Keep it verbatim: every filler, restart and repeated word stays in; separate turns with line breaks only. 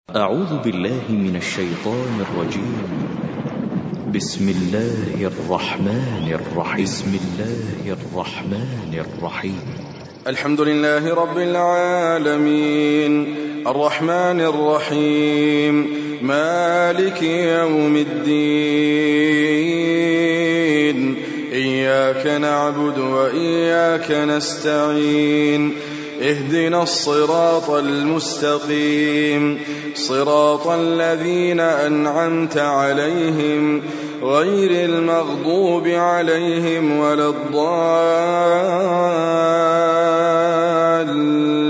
أعوذ بالله من الشيطان الرجيم. بسم الله الرحمن الرحيم بسم الله الرحمن الرحيم
الحمد لله رب العالمين الرحمن الرحيم مالك يوم الدين إياك نعبد وإياك نستعين اهدنا الصراط المستقيم صراط الذين أنعمت عليهم غير المغضوب عليهم ولا الضالين